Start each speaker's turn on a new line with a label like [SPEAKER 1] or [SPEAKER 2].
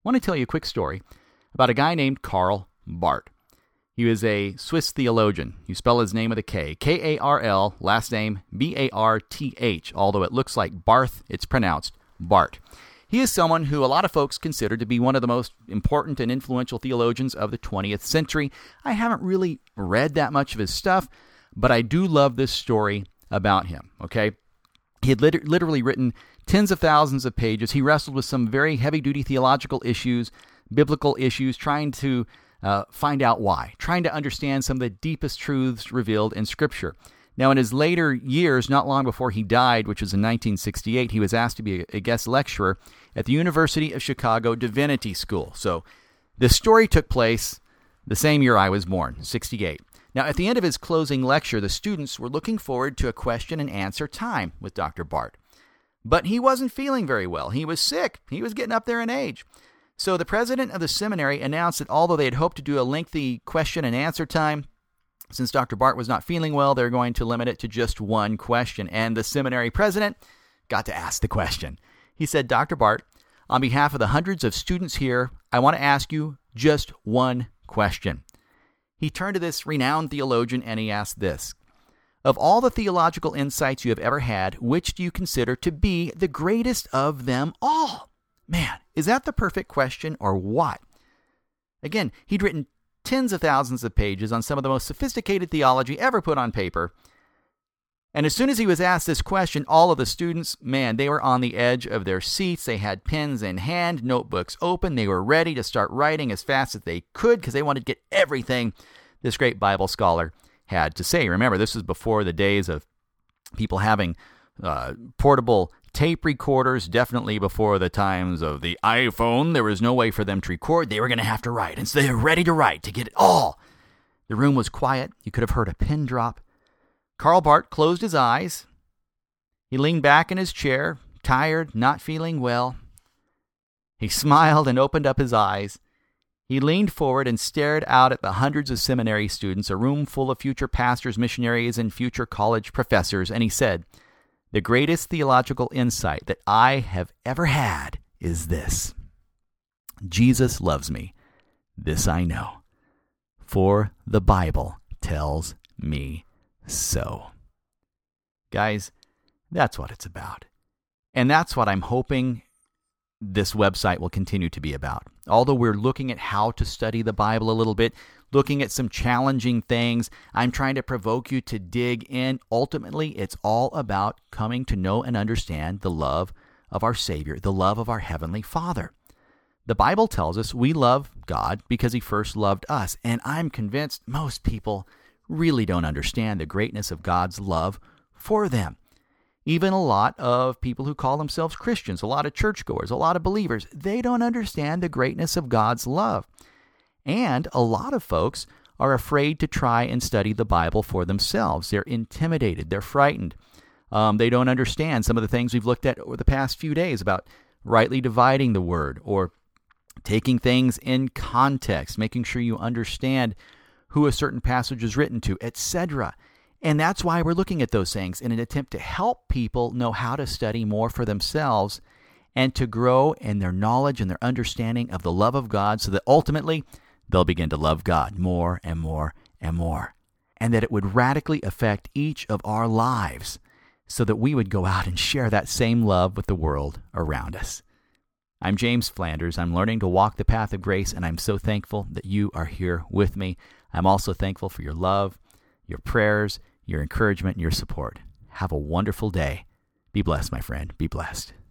[SPEAKER 1] want to tell you a quick story about a guy named Karl Barth. He was a Swiss theologian. You spell his name with a K. K-A-R-L, last name B-A-R-T-H. Although it looks like Barth, it's pronounced Bart. He is someone who a lot of folks consider to be one of the most important and influential theologians of the 20th century. I haven't really read that much of his stuff, but I do love this story about him, okay? He had literally written tens of thousands of pages. He wrestled with some very heavy-duty theological issues, biblical issues, trying to find out why, trying to understand some of the deepest truths revealed in Scripture. Now, in his later years, not long before he died, which was in 1968, he was asked to be a guest lecturer at the University of Chicago Divinity School. So this story took place the same year I was born, 68. Now, at the end of his closing lecture, the students were looking forward to a question and answer time with Dr. Barth. But he wasn't feeling very well. He was sick. He was getting up there in age. So the president of the seminary announced that although they had hoped to do a lengthy question and answer time, since Dr. Barth was not feeling well, they're going to limit it to just one question. And the seminary president got to ask the question. He said, Dr. Barth, on behalf of the hundreds of students here, I want to ask you just one question. He turned to this renowned theologian and he asked this: of all the theological insights you have ever had, which do you consider to be the greatest of them all? Man, is that the perfect question or what? Again, he'd written tens of thousands of pages on some of the most sophisticated theology ever put on paper. And as soon as he was asked this question, all of the students, man, they were on the edge of their seats. They had pens in hand, notebooks open. They were ready to start writing as fast as they could because they wanted to get everything this great Bible scholar had to say. Remember, this was before the days of people having portable tape recorders, definitely before the times of the iPhone. There was no way for them to record. They were going to have to write. And so they were ready to write to get it all. The room was quiet. You could have heard a pin drop. Karl Barth closed his eyes. He leaned back in his chair, tired, not feeling well. He smiled and opened up his eyes. He leaned forward and stared out at the hundreds of seminary students, a room full of future pastors, missionaries, and future college professors, and he said, the greatest theological insight that I have ever had is this: Jesus loves me. This I know, for the Bible tells me so. Guys, that's what it's about. And that's what I'm hoping this website will continue to be about. Although we're looking at how to study the Bible a little bit, looking at some challenging things, I'm trying to provoke you to dig in. Ultimately, it's all about coming to know and understand the love of our Savior, the love of our Heavenly Father. The Bible tells us we love God because He first loved us, and I'm convinced most people really don't understand the greatness of God's love for them. Even a lot of people who call themselves Christians, a lot of churchgoers, a lot of believers, they don't understand the greatness of God's love. And a lot of folks are afraid to try and study the Bible for themselves. They're intimidated. They're frightened. They don't understand some of the things we've looked at over the past few days about rightly dividing the Word or taking things in context, making sure you understand who a certain passage is written to, etc. And that's why we're looking at those things in an attempt to help people know how to study more for themselves and to grow in their knowledge and their understanding of the love of God so that ultimately they'll begin to love God more and more and more. And that it would radically affect each of our lives so that we would go out and share that same love with the world around us. I'm James Flanders. I'm learning to walk the path of grace, and I'm so thankful that you are here with me. I'm also thankful for your love, your prayers, your encouragement, and your support. Have a wonderful day. Be blessed, my friend. Be blessed.